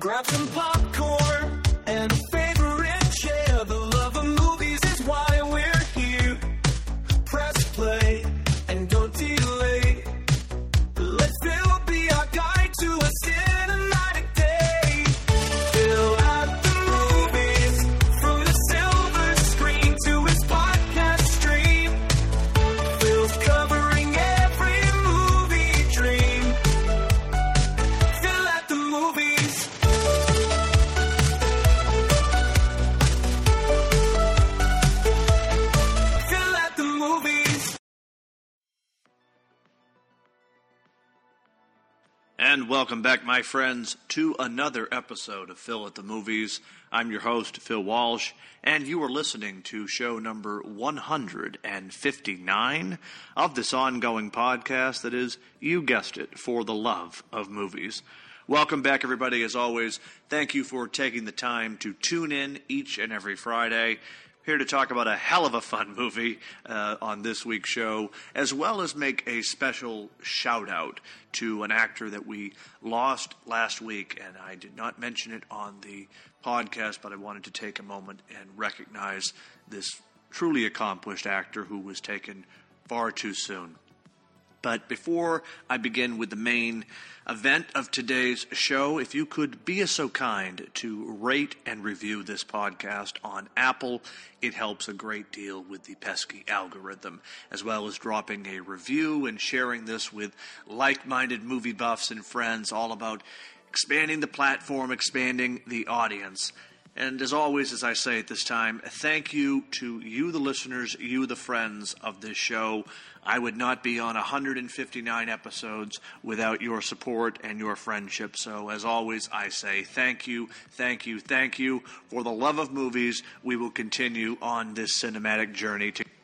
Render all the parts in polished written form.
Grab some popcorn and a favorite chair. The love of movies is why we're here. Press play and don't delay. Let Phil be our guide to a cinematic day. Phil at the movies, through the silver screen to his podcast stream. Phil's covering every movie dream. Phil at the movies. Phil at the movies. And welcome back, my friends, to another episode of Phil at the Movies. I'm your host, Phil Walsh, and you are listening to show number 159 of this ongoing podcast that is, you guessed it, for the love of movies. Welcome back, everybody. As always, thank you for taking the time to tune in each and every Friday. Here to talk about a hell of a fun movie on this week's show, as well as make a special shout-out to an actor that we lost last week, and I did not mention it on the podcast, but I wanted to take a moment and recognize this truly accomplished actor who was taken far too soon. But before I begin with the main event of today's show, if you could be so kind to rate and review this podcast on Apple, it helps a great deal with the pesky algorithm, as well as dropping a review and sharing this with like-minded movie buffs and friends, all about expanding the platform, expanding the audience. And as always, as I say at this time, thank you to you, the listeners, you, the friends of this show. I would not be on 159 episodes without your support and your friendship. So, as always, I say thank you, thank you, thank you. For the love of movies, we will continue on this cinematic journey to...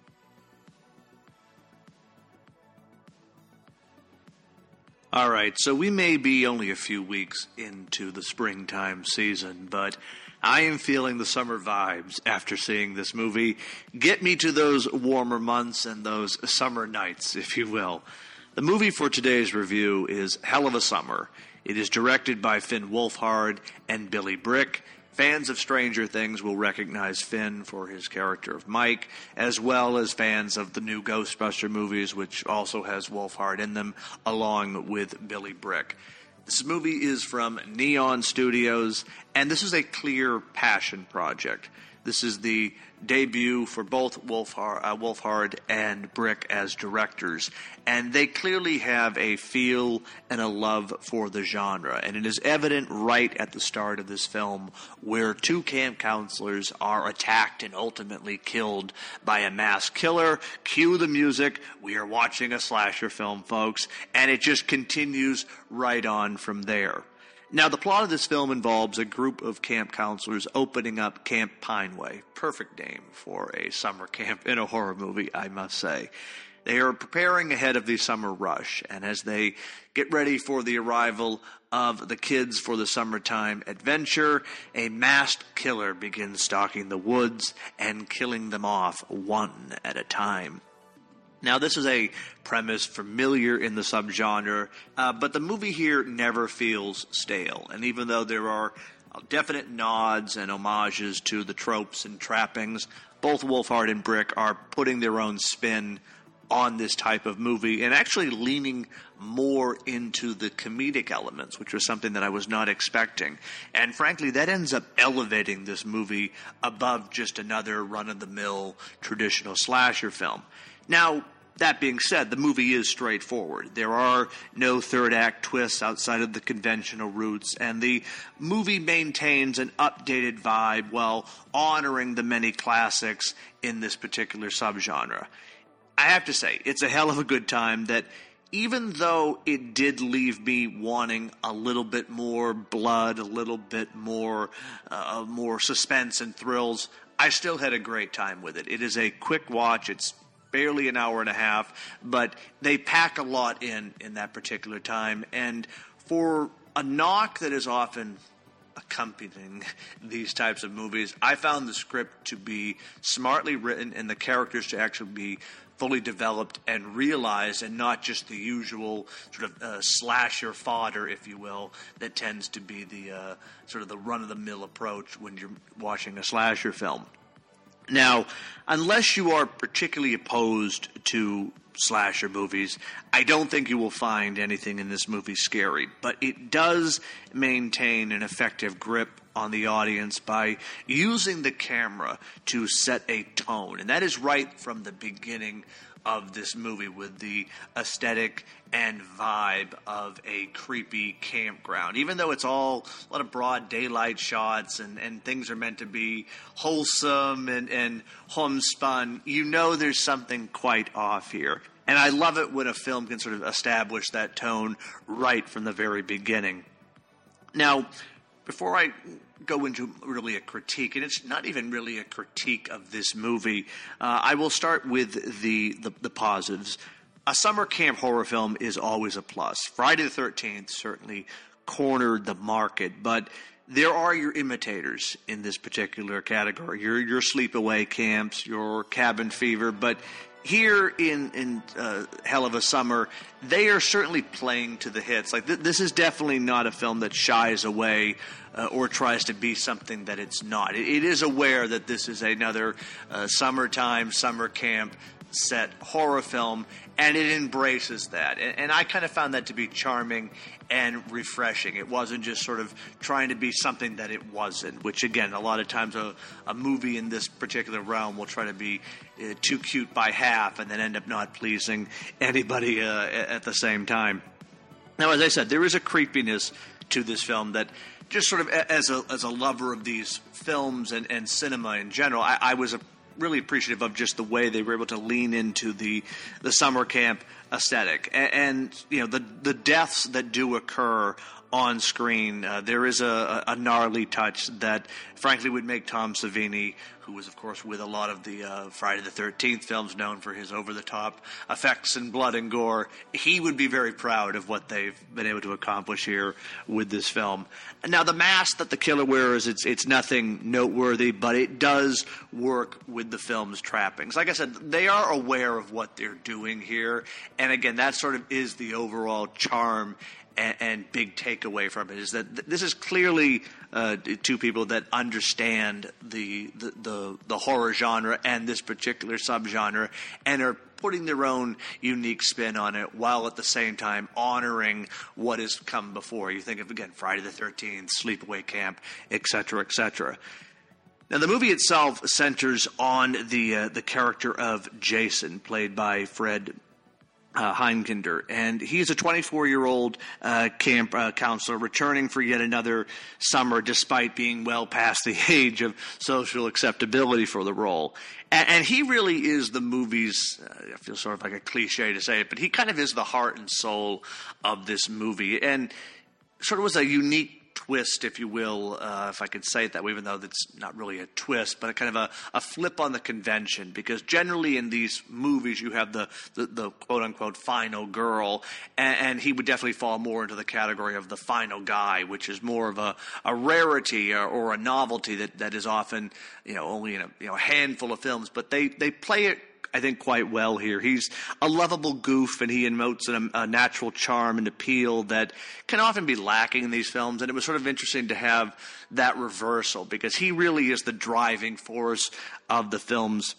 All right, so we may be only a few weeks into the springtime season, but I am feeling the summer vibes after seeing this movie. Get me to those warmer months and those summer nights, if you will. The movie for today's review is Hell of a Summer. It is directed by Finn Wolfhard and Billy Brick. Fans of Stranger Things will recognize Finn for his character of Mike, as well as fans of the new Ghostbuster movies, which also has Wolfhard in them, along with Billy Brick. This movie is from Neon Studios, and this is a clear passion project. This is the debut for both Wolfhard and Brick as directors, and they clearly have a feel and a love for the genre, and it is evident right at the start of this film where two camp counselors are attacked and ultimately killed by a mass killer. Cue the music. We are watching a slasher film, folks, and it just continues right on from there. Now, the plot of this film involves a group of camp counselors opening up Camp Pineway. Perfect name for a summer camp in a horror movie, I must say. They are preparing ahead of the summer rush, and as they get ready for the arrival of the kids for the summertime adventure, a masked killer begins stalking the woods and killing them off one at a time. Now, this is a premise familiar in the subgenre, but the movie here never feels stale. And even though there are definite nods and homages to the tropes and trappings, both Wolfhard and Brick are putting their own spin on this type of movie and actually leaning more into the comedic elements, which was something that I was not expecting. And frankly, that ends up elevating this movie above just another run-of-the-mill traditional slasher film. Now, that being said, the movie is straightforward. There are no third-act twists outside of the conventional routes, and the movie maintains an updated vibe while honoring the many classics in this particular subgenre. I have to say, it's a hell of a good time that, even though it did leave me wanting a little bit more blood, a little bit more suspense and thrills, I still had a great time with it. It is a quick watch. It's barely an hour and a half, but they pack a lot in that particular time. And for a knock that is often accompanying these types of movies. I found the script to be smartly written and the characters to actually be fully developed and realized, and not just the usual sort of slasher fodder, if you will, that tends to be the sort of the run-of-the-mill approach when you're watching a slasher film. Now, unless you are particularly opposed to slasher movies, I don't think you will find anything in this movie scary, but it does maintain an effective grip on the audience by using the camera to set a tone, and that is right from the beginning of this movie, with the aesthetic and vibe of a creepy campground. Even though it's all a lot of broad daylight shots and things are meant to be wholesome and homespun, you know there's something quite off here. And I love it when a film can sort of establish that tone right from the very beginning. Now, before I go into really a critique, and it's not even really a critique of this movie, I will start with the positives. A summer camp horror film is always a plus. Friday the 13th certainly cornered the market, but there are your imitators in this particular category. Your sleepaway camps, your cabin fever, but here in Hell of a Summer, they are certainly playing to the hits. Like this is definitely not a film that shies away or tries to be something that it's not. It is aware that this is another summertime, summer camp set horror film, and it embraces that. And I kind of found that to be charming and refreshing. It wasn't just sort of trying to be something that it wasn't, which, again, a lot of times a movie in this particular realm will try to be too cute by half and then end up not pleasing anybody at the same time. Now, as I said, there is a creepiness to this film that just sort of as a lover of these films and cinema in general, I was really appreciative of just the way they were able to lean into the summer camp aesthetic. And you know, the deaths that do occur on screen, there is a gnarly touch that frankly would make Tom Savini, who was of course with a lot of the Friday the 13th films, known for his over-the-top effects and blood and gore, he would be very proud of what they've been able to accomplish here with this film. Now, the mask that the killer wears, it's nothing noteworthy, but it does work with the film's trappings. Like I said, they are aware of what they're doing here, and again, that sort of is the overall charm and big takeaway from it, is that this is clearly two people that understand the horror genre and this particular subgenre, and are putting their own unique spin on it, while at the same time honoring what has come before. You think of, again, Friday the 13th, Sleepaway Camp, etc., etc. Now, the movie itself centers on the character of Jason, played by Fred Heinkinder, and he's a 24-year-old camp counselor returning for yet another summer, despite being well past the age of social acceptability for the role. And he really is the movie's, I feel sort of like a cliche to say it, but he kind of is the heart and soul of this movie, and sort of was a unique twist, if you will, if I could say it that way, even though that's not really a twist, but a kind of a flip on the convention, because generally in these movies you have the quote-unquote final girl, and he would definitely fall more into the category of the final guy, which is more of a rarity or a novelty that is often, only in a handful of films, but they play it, I think, quite well here. He's a lovable goof, and he emotes a natural charm and appeal that can often be lacking in these films. And it was sort of interesting to have that reversal, because he really is the driving force of the film's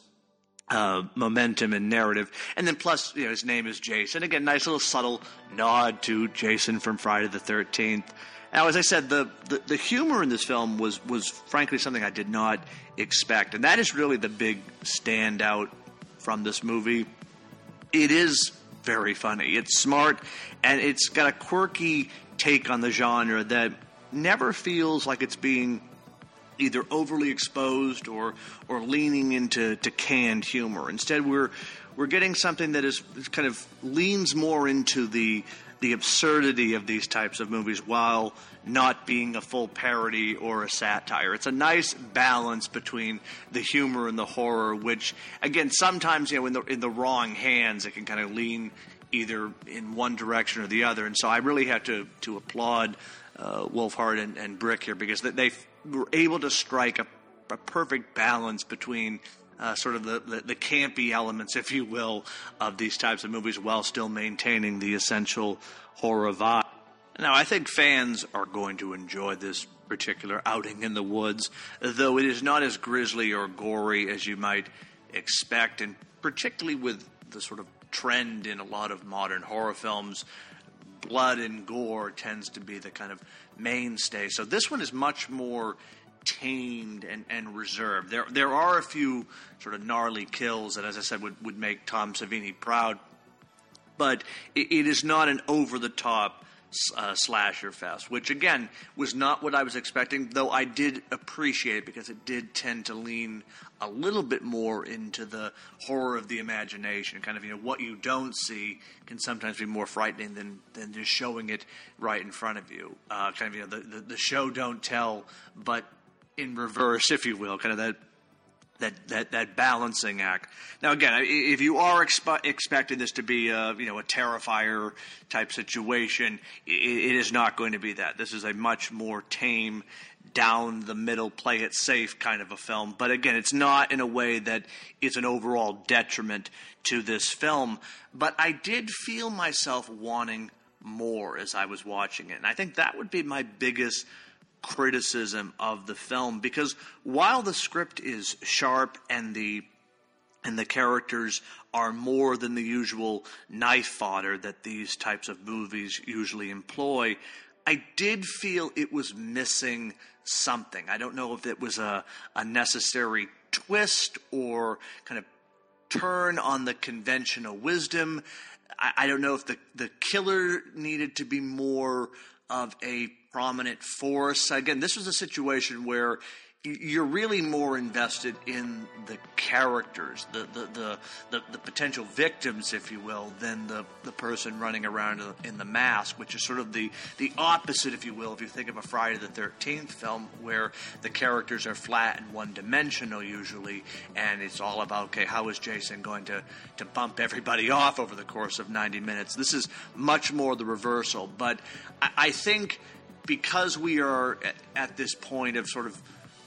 momentum and narrative. And then plus, his name is Jason. Again, nice little subtle nod to Jason from Friday the 13th. Now, as I said, the humor in this film was frankly something I did not expect. And that is really the big standout from this movie. It is very funny. It's smart, and it's got a quirky take on the genre that never feels like it's being either overly exposed or leaning into canned humor. Instead, we're getting something that is kind of leans more into the absurdity of these types of movies while not being a full parody or a satire. It's a nice balance between the humor and the horror, which, again, sometimes, in the wrong hands, it can kind of lean either in one direction or the other. And so I really have to applaud Wolfhard and Brick here, because they were able to strike a perfect balance between sort of the campy elements, if you will, of these types of movies while still maintaining the essential horror vibe. Now, I think fans are going to enjoy this particular outing in the woods, though it is not as grisly or gory as you might expect, and particularly with the sort of trend in a lot of modern horror films, blood and gore tends to be the kind of mainstay. So this one is much more tamed and reserved. There are a few sort of gnarly kills that, as I said, would make Tom Savini proud, but it is not an over-the-top slasher fest, which, again, was not what I was expecting, though I did appreciate it because it did tend to lean a little bit more into the horror of the imagination. Kind of, what you don't see can sometimes be more frightening than just showing it right in front of you. The show don't tell, but in reverse, if you will, kind of that balancing act. Now, again, if you are expecting this to be a Terrifier type situation, it is not going to be that. This is a much more tame, down the middle, play it safe kind of a film. But again, it's not in a way that is an overall detriment to this film. But I did feel myself wanting more as I was watching it, and I think that would be my biggest criticism of the film, because while the script is sharp and the characters are more than the usual knife fodder that these types of movies usually employ, I did feel it was missing something. I don't know if it was a necessary twist or kind of turn on the conventional wisdom. I don't know if the killer needed to be more of a prominent force. Again, this was a situation where you're really more invested in the characters, the potential victims, if you will, than the person running around in the mask, which is sort of the opposite, if you will, if you think of a Friday the 13th film where the characters are flat and one-dimensional usually, and it's all about, okay, how is Jason going to bump everybody off over the course of 90 minutes? This is much more the reversal, but I think because we are at this point of sort of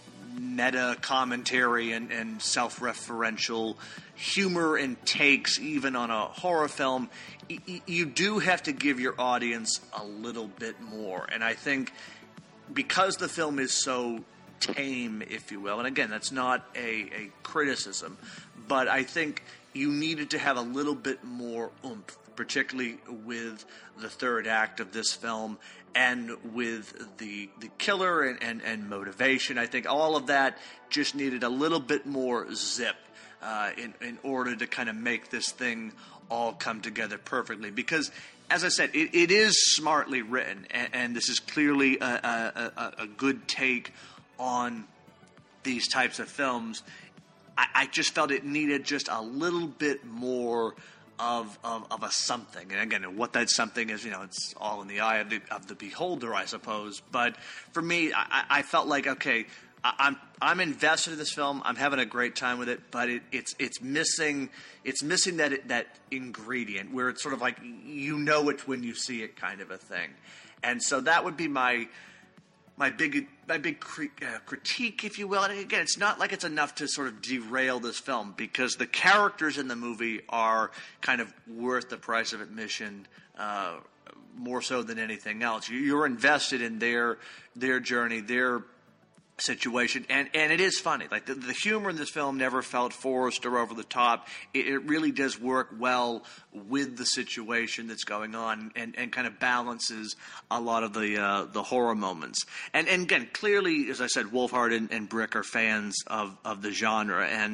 meta commentary and self-referential humor and takes even on a horror film, you do have to give your audience a little bit more. And I think because the film is so tame, if you will, and again, that's not a criticism, but I think you needed to have a little bit more oomph, particularly with the third act of this film and with the killer and motivation. I think all of that just needed a little bit more zip in order to kind of make this thing all come together perfectly. Because, as I said, it is smartly written, and this is clearly a good take on these types of films. I just felt it needed just a little bit more of a something. And again, what that something is, it's all in the eye of the beholder, I suppose. But for me, I felt like, okay, I'm invested in this film. I'm having a great time with it, but it's missing that ingredient where it's sort of like it when you see it kind of a thing. And so that would be my big critique, if you will. And again, it's not like it's enough to sort of derail this film, because the characters in the movie are kind of worth the price of admission, more so than anything else. You're invested in their journey, their situation, and it is funny. Like the humor in this film never felt forced or over the top. It really does work well with the situation that's going on, and kind of balances a lot of the horror moments. And again, clearly, as I said, Wolfhard and Brick are fans of the genre, and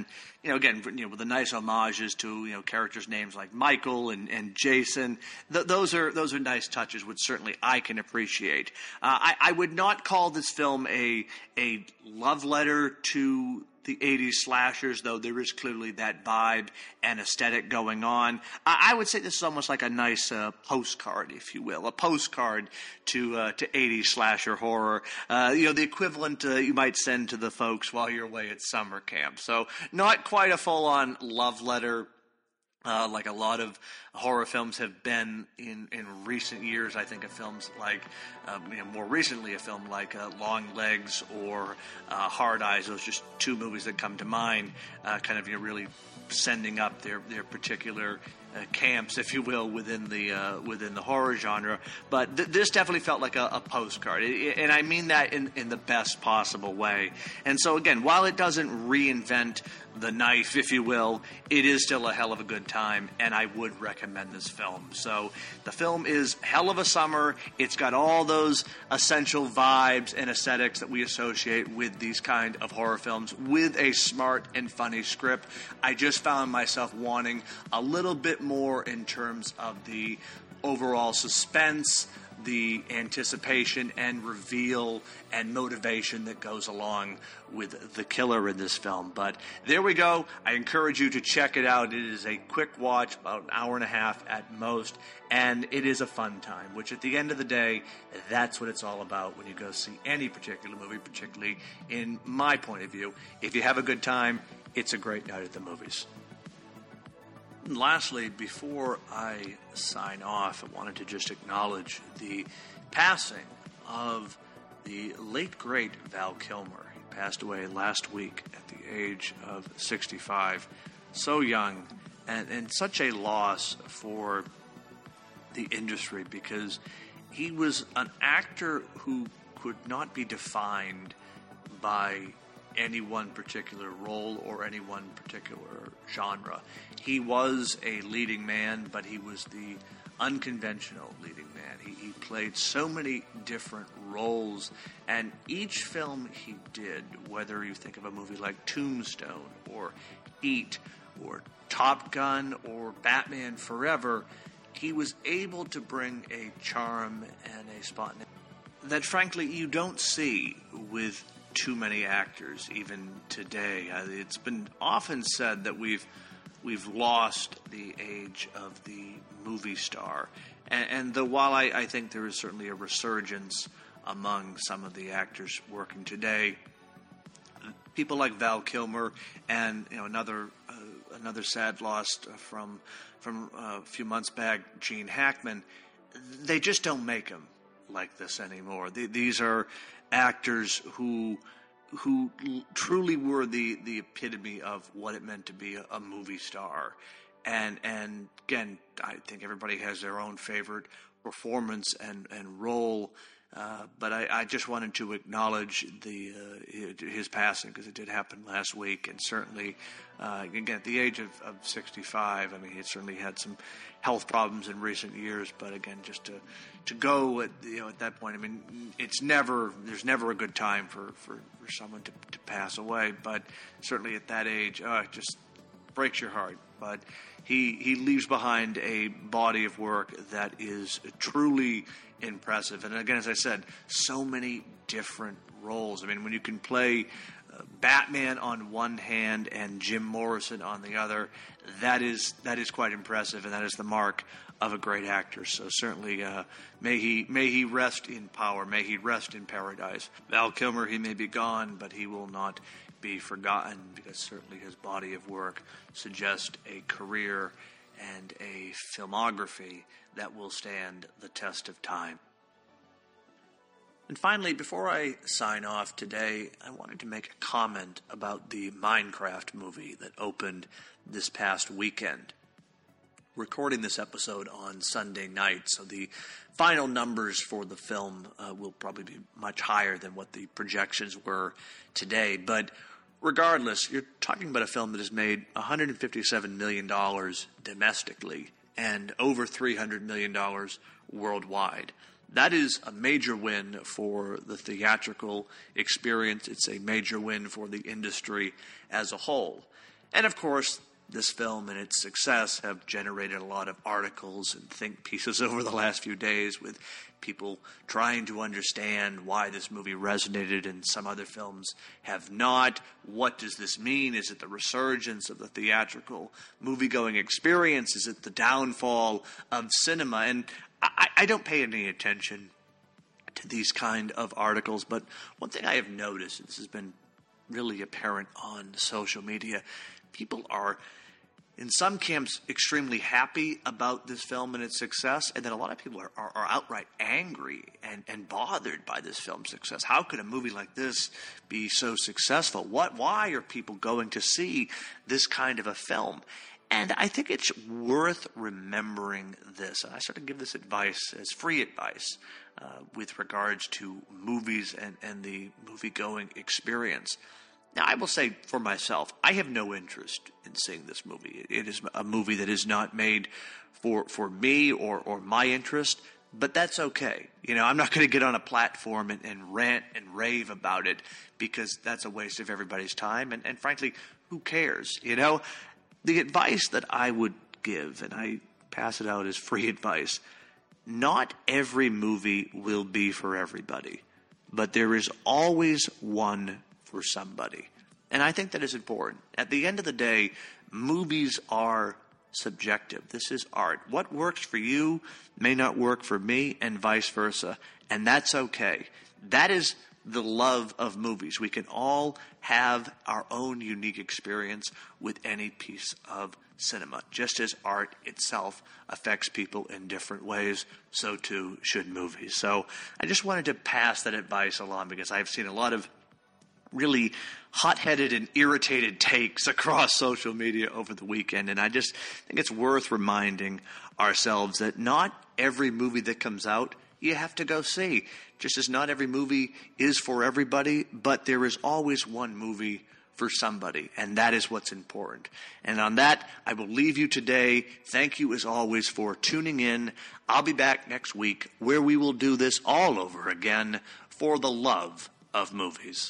again, with the nice homages to, characters' names like Michael and Jason. Those are nice touches, which certainly I can appreciate. I would not call this film a love letter to the 80s slashers, though there is clearly that vibe and aesthetic going on. I would say this is almost like a nice postcard, if you will, a postcard to 80s slasher horror. The equivalent you might send to the folks while you're away at summer camp. So not quite a full-on love letter like a lot of horror films have been in recent years. I think of films like, more recently, a film like Long Legs or Hard Eyes. Those are just two movies that come to mind, kind of really sending up their particular camps, if you will, within the horror genre. But this definitely felt like a postcard, and I mean that in the best possible way. And so again, while it doesn't reinvent the knife, if you will, it is still a hell of a good time, and I would recommend this film. So the film is hell of a summer. It's got all those essential vibes and aesthetics that we associate with these kind of horror films, with a smart and funny script. I just found myself wanting a little bit more in terms of the overall suspense, the anticipation and reveal and motivation that goes along with the killer in this film. But there we go. I encourage you to check it out. It is a quick watch, about an hour and a half at most, and it is a fun time, which at the end of the day, that's what it's all about when you go see any particular movie, particularly in my point of view. If you have a good time, it's a great night at the movies. And lastly, before I sign off, I wanted to just acknowledge the passing of the late, great Val Kilmer. He passed away last week at the age of 65. So young, and such a loss for the industry, because he was an actor who could not be defined by any one particular role or any one particular genre. He was a leading man, but he was the unconventional leading man. He played so many different roles, and each film he did, whether you think of a movie like Tombstone or Heat or Top Gun or Batman Forever, he was able to bring a charm and a spontaneity that frankly you don't see with too many actors even today. It's been often said that we've lost the age of the movie star, and though while I think there is certainly a resurgence among some of the actors working today, people like Val Kilmer and another sad loss from a few months back, Gene Hackman, they just don't make them like this anymore. These are actors who truly were the epitome of what it meant to be a movie star. And again, I think everybody has their own favorite performance and role, but I just wanted to acknowledge his passing, because it did happen last week, and certainly, again, at the age of 65, I mean, he certainly had some health problems in recent years, but again, just to go at that point, I mean, there's never a good time for someone to pass away, but certainly at that age, it just breaks your heart. But he leaves behind a body of work that is truly impressive. And again, as I said, so many different roles. I mean, when you can play Batman on one hand and Jim Morrison on the other, that is quite impressive, and that is the mark of a great actor. So certainly, may he rest in power, may he rest in paradise. Val Kilmer, he may be gone, but he will not be forgotten, because certainly his body of work suggests a career and a filmography that will stand the test of time. And finally, before I sign off today, I wanted to make a comment about the Minecraft movie that opened this past weekend. Recording this episode on Sunday night, so the final numbers for the film will probably be much higher than what the projections were today. But regardless, you're talking about a film that has made $157 million domestically and over $300 million worldwide. That is a major win for the theatrical experience. It's a major win for the industry as a whole. And of course, this film and its success have generated a lot of articles and think pieces over the last few days with people trying to understand why this movie resonated and some other films have not. What does this mean? Is it the resurgence of the theatrical movie-going experience? Is it the downfall of cinema? And I don't pay any attention to these kind of articles, but one thing I have noticed, and this has been really apparent on social media, people are, in some camps, extremely happy about this film and its success, and then a lot of people are outright angry and bothered by this film's success. How could a movie like this be so successful? Why are people going to see this kind of a film? And I think it's worth remembering this, and I sort of give this advice as free advice with regards to movies and the movie-going experience. Now, I will say for myself, I have no interest in seeing this movie. It is a movie that is not made for me or my interest, but that's okay. I'm not going to get on a platform and rant and rave about it because that's a waste of everybody's time. And frankly, who cares? The advice that I would give, and I pass it out as free advice, not every movie will be for everybody, but there is always one for somebody. And I think that is important. At the end of the day, movies are subjective. This is art. What works for you may not work for me, and vice versa. And that's okay. That is the love of movies. We can all have our own unique experience with any piece of cinema. Just as art itself affects people in different ways, so too should movies. So I just wanted to pass that advice along because I've seen a lot of really hot-headed and irritated takes across social media over the weekend, and I just think it's worth reminding ourselves that not every movie that comes out you have to go see. Just as not every movie is for everybody, but there is always one movie for somebody, and that is what's important. And on that, I will leave you today. Thank you, as always, for tuning in. I'll be back next week, where we will do this all over again for the love of movies.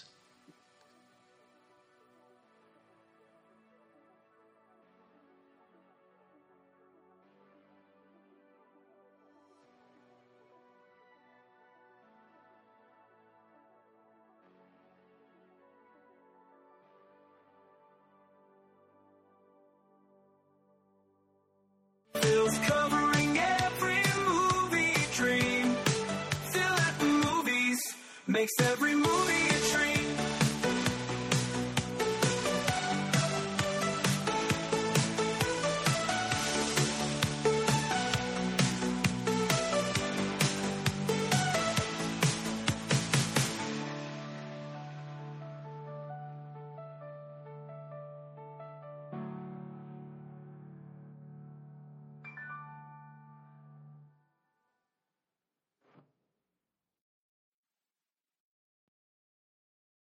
Feels covering every movie dream. Feel at the movies makes every